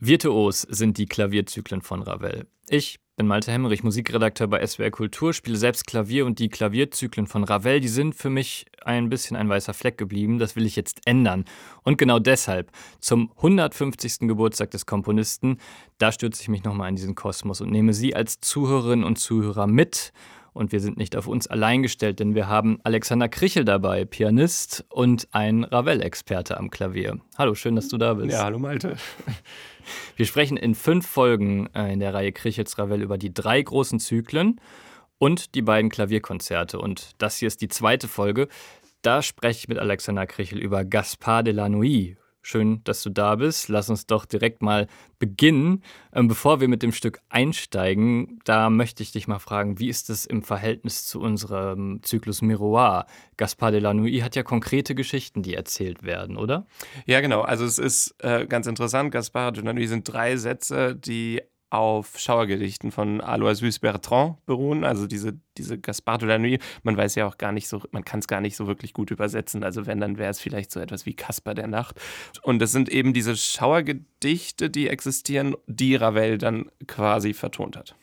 Virtuos sind die Klavierzyklen von Ravel. Ich bin Malte Hemmerich, Musikredakteur bei SWR Kultur, spiele selbst Klavier und die Klavierzyklen von Ravel, die sind für mich ein bisschen ein weißer Fleck geblieben. Das will ich jetzt ändern. Und genau deshalb, zum 150. Geburtstag des Komponisten, da stürze ich mich nochmal in diesen Kosmos und nehme Sie als Zuhörerinnen und Zuhörer mit. Und wir sind nicht auf uns allein gestellt, denn wir haben Alexander Krichel dabei, Pianist und ein Ravel-Experte am Klavier. Hallo, schön, dass du da bist. Ja, hallo Malte. Wir sprechen in 5 Folgen in der Reihe Krichels Ravel über die 3 großen Zyklen und die beiden Klavierkonzerte. Und das hier ist die 2. Folge. Da spreche ich mit Alexander Krichel über Gaspard de la Nuit. Schön, dass du da bist. Lass uns doch direkt mal beginnen. Bevor wir mit dem Stück einsteigen, da möchte ich dich mal fragen, wie ist es im Verhältnis zu unserem Zyklus Miroir? Gaspard de la Nuit hat ja konkrete Geschichten, die erzählt werden, oder? Ja, genau. Also es ist ganz interessant. Gaspard de la Nuit sind 3 Sätze, die auf Schauergedichten von Aloysius Bertrand beruhen. Also diese Gaspard de la Nuit, man weiß ja auch gar nicht so, man kann es gar nicht so wirklich gut übersetzen. Also wenn, dann wäre es vielleicht so etwas wie Caspar der Nacht. Und das sind eben diese Schauergedichte, die existieren, die Ravel dann quasi vertont hat.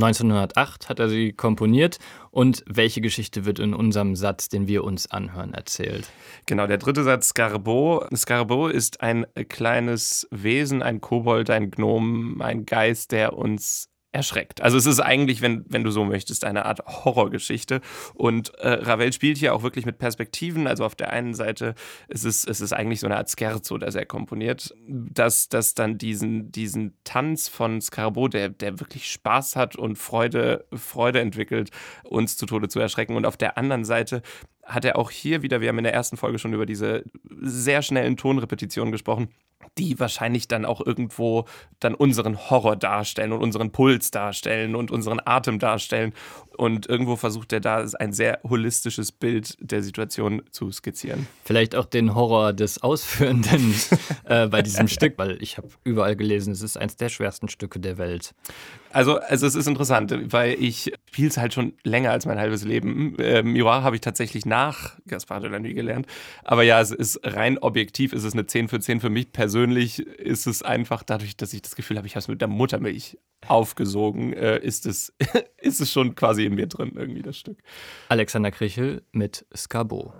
1908 hat er sie komponiert. Und welche Geschichte wird in unserem Satz, den wir uns anhören, erzählt? Genau, der 3. Satz, Scarbeau. Scarbeau ist ein kleines Wesen, ein Kobold, ein Gnom, ein Geist, der uns erschreckt. Also es ist eigentlich, wenn du so möchtest, eine Art Horrorgeschichte. Und Ravel spielt hier auch wirklich mit Perspektiven. Also auf der einen Seite ist es eigentlich so eine Art Scherzo, das er komponiert, dass dann diesen Tanz von Scarbeau, der wirklich Spaß hat und Freude entwickelt, uns zu Tode zu erschrecken. Und auf der anderen Seite hat er auch hier wieder, wir haben in der ersten Folge schon über diese sehr schnellen Tonrepetitionen gesprochen, die wahrscheinlich dann auch irgendwo dann unseren Horror darstellen und unseren Puls darstellen und unseren Atem darstellen. Und irgendwo versucht er da ein sehr holistisches Bild der Situation zu skizzieren. Vielleicht auch den Horror des Ausführenden bei diesem Stück, weil ich habe überall gelesen, es ist eines der schwersten Stücke der Welt. Also es ist interessant, weil ich spiele es halt schon länger als mein halbes Leben. Miroir habe ich tatsächlich nach Gaspard de la Nuit gelernt. Aber ja, es ist rein objektiv, ist es eine 10 für 10. Für mich persönlich ist es einfach dadurch, dass ich das Gefühl habe, ich habe es mit der Muttermilch aufgesogen, ist es schon quasi in mir drin, irgendwie das Stück. Alexander Krichel mit Scarbeau.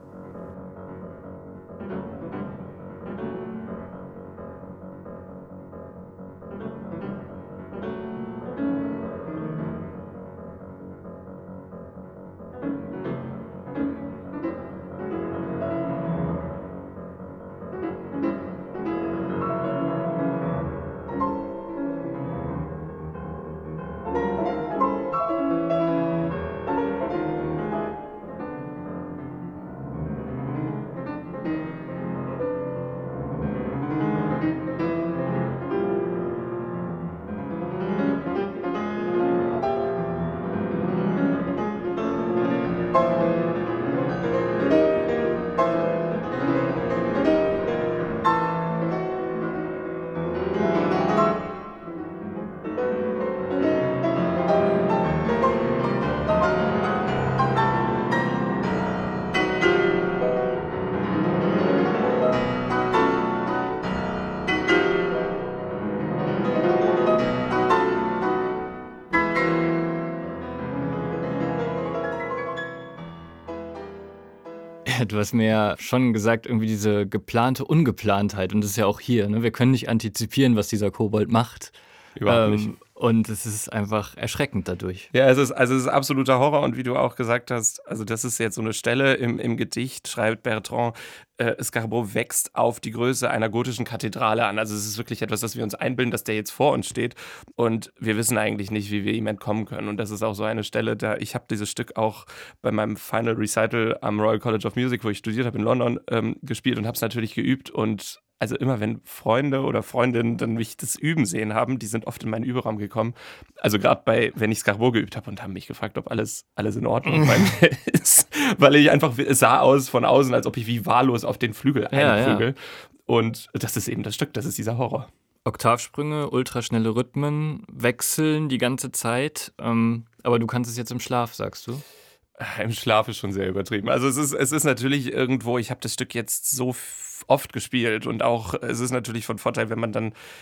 Du hast mir ja schon gesagt, irgendwie diese geplante Ungeplantheit. Und das ist ja auch hier, ne? Wir können nicht antizipieren, was dieser Kobold macht. Überhaupt nicht. Und es ist einfach erschreckend dadurch. Ja, es ist absoluter Horror. Und wie du auch gesagt hast, also das ist jetzt so eine Stelle im Gedicht, schreibt Bertrand, Scarbeau wächst auf die Größe einer gotischen Kathedrale an. Also es ist wirklich etwas, das wir uns einbilden, dass der jetzt vor uns steht. Und wir wissen eigentlich nicht, wie wir ihm entkommen können. Und das ist auch so eine Stelle, ich habe dieses Stück auch bei meinem Final Recital am Royal College of Music, wo ich studiert habe in London, gespielt und habe es natürlich geübt. Und also immer, wenn Freunde oder Freundinnen dann mich das Üben sehen haben, die sind oft in meinen Überraum gekommen. Also gerade wenn ich Scarbeau geübt habe und haben mich gefragt, ob alles in Ordnung bei mir ist. Weil ich einfach, es sah aus von außen, als ob ich wie wahllos auf den Flügel einprügel. Ja. Und das ist eben das Stück, das ist dieser Horror. Oktavsprünge, ultraschnelle Rhythmen, wechseln die ganze Zeit. Aber du kannst es jetzt im Schlaf, sagst du? Im Schlaf ist schon sehr übertrieben. Also es ist natürlich irgendwo, ich habe das Stück jetzt so oft gespielt und auch es ist natürlich von Vorteil, wenn man dann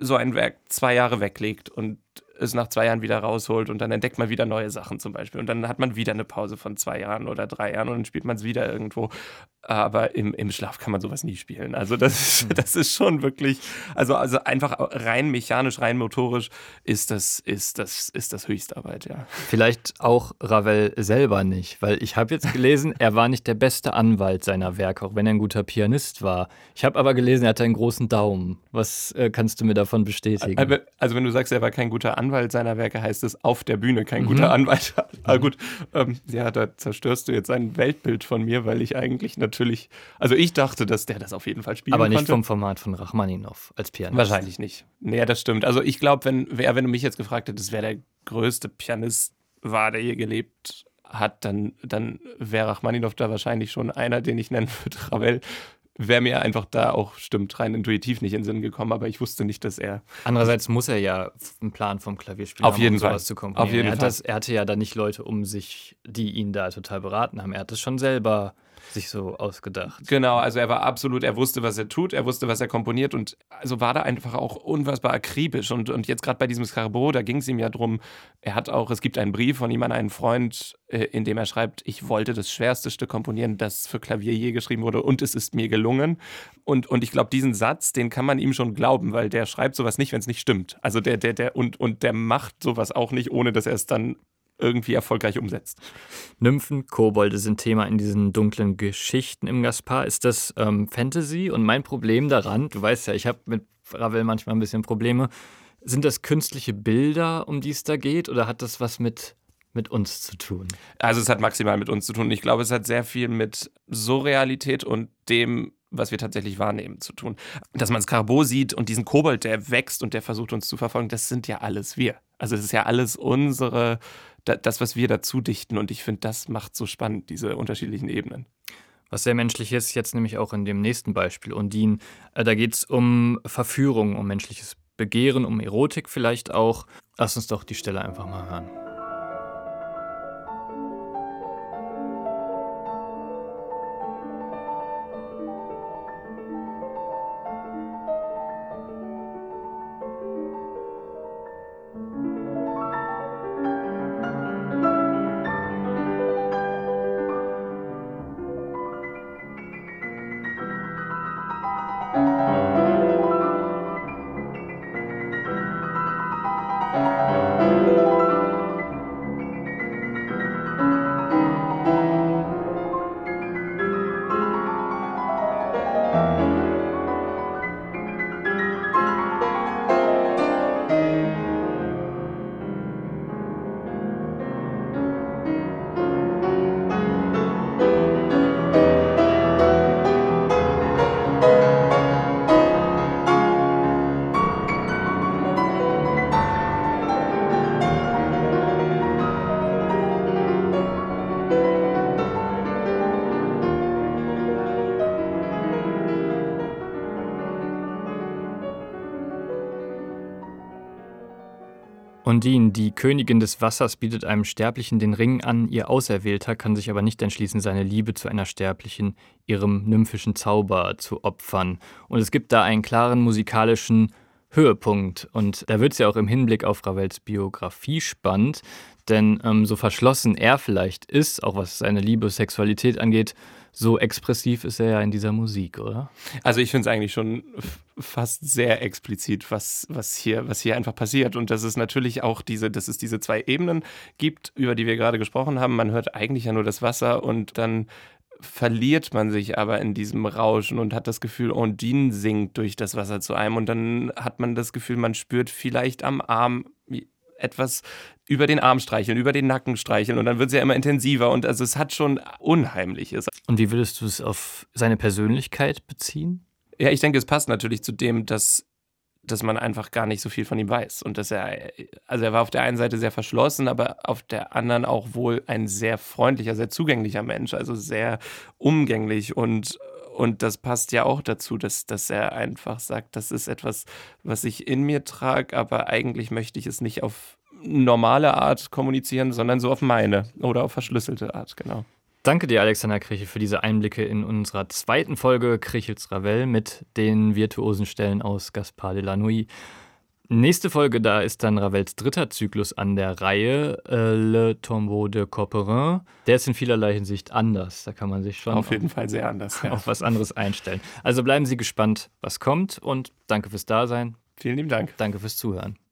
so ein Werk 2 Jahre weglegt und es nach 2 Jahren wieder rausholt und dann entdeckt man wieder neue Sachen zum Beispiel und dann hat man wieder eine Pause von 2 Jahren oder 3 Jahren und dann spielt man es wieder irgendwo. Aber im Schlaf kann man sowas nie spielen. Also das ist schon wirklich, also einfach rein mechanisch, rein motorisch ist das Höchstarbeit, ja. Vielleicht auch Ravel selber nicht, weil ich habe jetzt gelesen, er war nicht der beste Anwalt seiner Werke, auch wenn er ein guter Pianist war. Ich habe aber gelesen, er hatte einen großen Daumen. Was kannst du mir davon bestätigen? Also wenn du sagst, er war kein guter Anwalt seiner Werke, heißt es auf der Bühne kein guter Anwalt. Aber gut, ja, da zerstörst du jetzt ein Weltbild von mir, weil ich eigentlich natürlich, also ich dachte, dass der das auf jeden Fall spielen aber nicht konnte. vom Format von Rachmaninow als Pianist. Wahrscheinlich nicht. Nee, das stimmt. Also ich glaube, wenn du mich jetzt gefragt hättest, wer der größte Pianist war, der je gelebt hat, dann wäre Rachmaninow da wahrscheinlich schon einer, den ich nennen würde. Ravel wäre mir einfach da auch, stimmt, rein intuitiv nicht in den Sinn gekommen, aber ich wusste nicht, dass er... Andererseits muss er ja einen Plan vom Klavierspiel auf haben, jeden um Fall. sowas zu komponieren. Auf jeden Fall. Er hatte ja da nicht Leute um sich, die ihn da total beraten haben. Er hat es schon selber sich so ausgedacht. Genau, also er war absolut, er wusste, was er tut, er wusste, was er komponiert und also war da einfach auch unfassbar akribisch und jetzt gerade bei diesem Scarabeo, da ging es ihm ja drum, es gibt einen Brief von ihm an einen Freund, in dem er schreibt, ich wollte das schwerste Stück komponieren, das für Klavier je geschrieben wurde und es ist mir gelungen und ich glaube, diesen Satz, den kann man ihm schon glauben, weil der schreibt sowas nicht, wenn es nicht stimmt. Also der macht sowas auch nicht, ohne dass er es dann irgendwie erfolgreich umsetzt. Nymphen, Kobolde sind Thema in diesen dunklen Geschichten im Gaspar. Ist das Fantasy? Und mein Problem daran, du weißt ja, ich habe mit Ravel manchmal ein bisschen Probleme, sind das künstliche Bilder, um die es da geht, oder hat das was mit uns zu tun? Also es hat maximal mit uns zu tun. Ich glaube, es hat sehr viel mit Surrealität und dem, was wir tatsächlich wahrnehmen, zu tun. Dass man Scarabeo sieht und diesen Kobold, der wächst und der versucht uns zu verfolgen, das sind ja alles wir. Also es ist ja alles das, was wir dazu dichten. Und ich finde, das macht so spannend, diese unterschiedlichen Ebenen. Was sehr menschlich ist, jetzt nämlich auch in dem nächsten Beispiel, Undine. Da geht es um Verführung, um menschliches Begehren, um Erotik vielleicht auch. Lass uns doch die Stelle einfach mal hören. Undine, die Königin des Wassers, bietet einem Sterblichen den Ring an, ihr Auserwählter kann sich aber nicht entschließen, seine Liebe zu einer Sterblichen, ihrem nymphischen Zauber zu opfern. Und es gibt da einen klaren musikalischen Höhepunkt. Und da wird es ja auch im Hinblick auf Ravels Biografie spannend, denn so verschlossen er vielleicht ist, auch was seine Liebe, Sexualität angeht, so expressiv ist er ja in dieser Musik, oder? Also ich finde es eigentlich schon fast sehr explizit, was hier einfach passiert. Und dass es natürlich auch dass es diese 2 Ebenen gibt, über die wir gerade gesprochen haben. Man hört eigentlich ja nur das Wasser und dann verliert man sich aber in diesem Rauschen und hat das Gefühl, Undine singt durch das Wasser zu einem. Und dann hat man das Gefühl, man spürt vielleicht am Arm etwas über den Arm streicheln, über den Nacken streicheln und dann wird es ja immer intensiver und also es hat schon Unheimliches. Und wie würdest du es auf seine Persönlichkeit beziehen? Ja, ich denke, es passt natürlich zu dem, dass man einfach gar nicht so viel von ihm weiß und dass er war auf der einen Seite sehr verschlossen, aber auf der anderen auch wohl ein sehr freundlicher, sehr zugänglicher Mensch, also sehr umgänglich und das passt ja auch dazu, dass er einfach sagt, das ist etwas, was ich in mir trage, aber eigentlich möchte ich es nicht auf normale Art kommunizieren, sondern so auf meine oder auf verschlüsselte Art, genau. Danke dir, Alexander Krichel, für diese Einblicke in unserer 2. Folge Krichels Ravel mit den virtuosen Stellen aus Gaspard de la Nuit. Nächste Folge, da ist dann Ravels dritter Zyklus an der Reihe, Le Tombeau de Couperin. Der ist in vielerlei Hinsicht anders. Da kann man sich schon auf jeden Fall sehr anders, auf was anderes einstellen. Also bleiben Sie gespannt, was kommt und danke fürs Dasein. Vielen lieben Dank. Danke fürs Zuhören.